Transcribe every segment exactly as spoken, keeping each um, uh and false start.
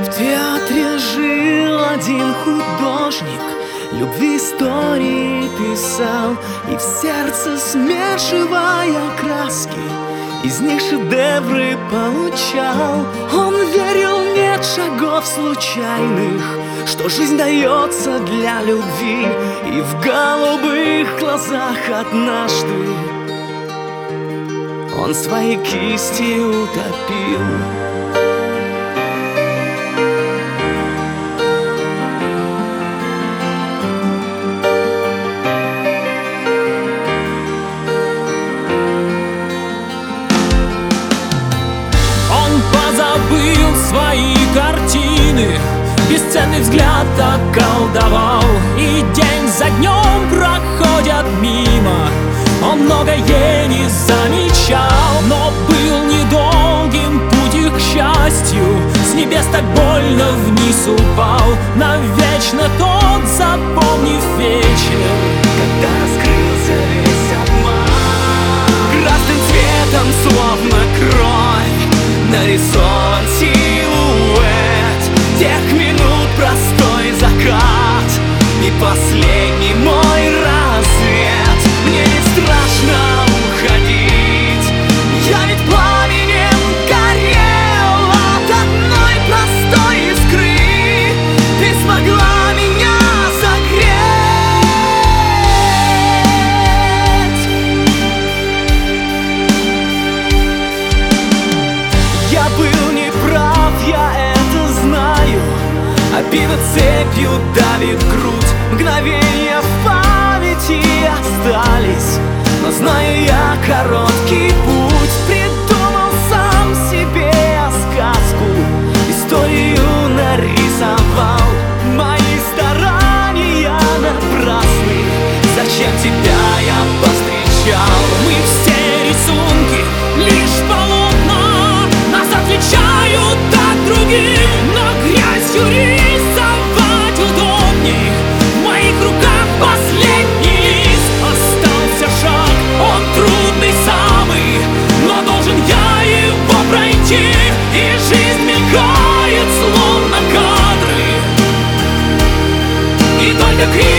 В театре жил один художник, любви истории писал, и в сердце смешивая краски, из них шедевры получал. Он верил, нет шагов случайных, что жизнь дается для любви, и в голубых глазах однажды он свои кисти утопил. Позабыл свои картины, бесценный взгляд околдовал, и день за днем проходят мимо. Он многое не замечал, но был недолгим путь их к счастью. С небес так больно вниз упал, навечно тот, запомнив вечер, когда раскрылся весь обман. Красным цветом, словно кровь, нарисован силуэт тех минут, простой закат и последний мой рассвет. Мне не страшно уходить, я ведь пламенем горел от одной простой искры. Ты смогла меня согреть. Я был неправ, я это знаю. Обида цепью давит грудь, мгновения в памяти остались, но знаю я короткий путь. Придумал сам себе сказку, историю нарисовал. Мои старания напрасны, зачем тебя я повстречал? Мы все рисунки, лишь полотна, нас отличают от других, но грязью рисовать удобней. В моих руках последний лист, остался шаг, он трудный самый, но должен я его пройти. И жизнь мелькает, словно кадры, и только крик.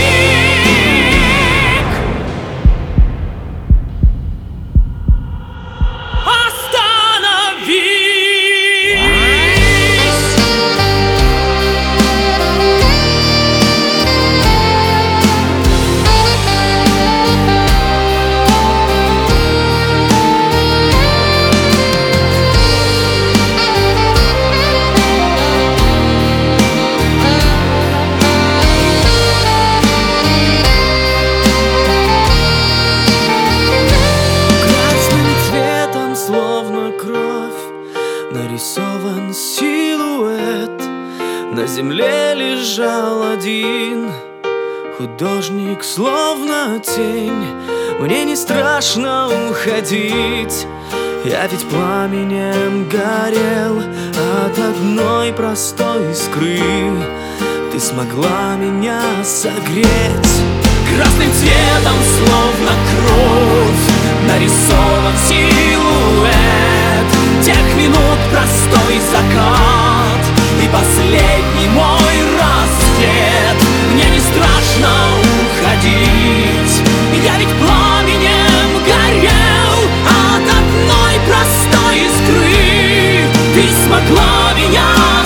Нарисован силуэт, на земле лежал один художник, словно тень. Мне не страшно уходить, я ведь пламенем горел от одной простой искры. Ты смогла меня согреть. Красным цветом, словно кровь, нарисован силуэт тех минут, простой закат и последний мой рассвет. Мне не страшно уходить, я ведь пламенем горел от одной простой искры. Ты смогла меня